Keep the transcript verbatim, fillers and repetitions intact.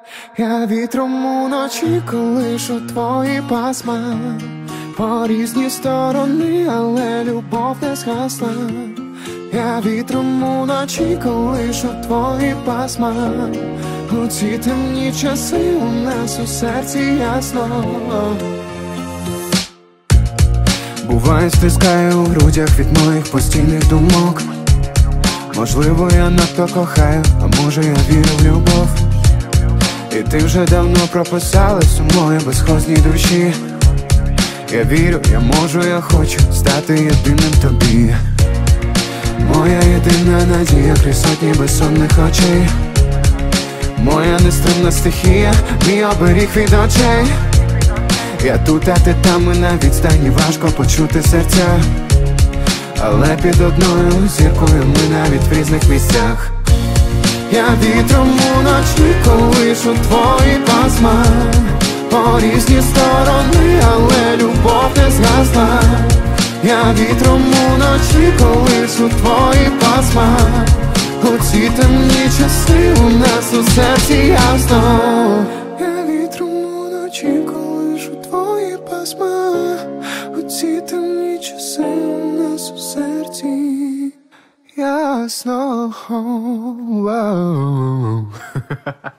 Я вітром уночі колишу твої пасма по різні сторони, але любов не згасла. Я вітром уночі колишу твої пасма. У ці темні часи у нас у серці ясно. Буває, стискає у грудях від моїх постійних думок. Можливо, я надто кохаю, а може я вірю в любов. І ти вже давно прописалась у моїй безхозній душі. Я вірю, я можу, я хочу стати єдиним тобі. Моя єдина надія крізь сотні безсонних очей. Моя нестримна стихія, мій оберіг від очей. Я тут, а ти там, і на відстані важко почути серця. Але під одною зіркою ми навіть в різних місцях. Я вітром уночі колишу твої пасма по різні сторони, але любов не згасла. Я вітром уночі колишу твої пасма. У ці темні часи у нас у серці ясно. Я вітром уночі колишу твої пасма. У ці темні часи у нас у серці ясно.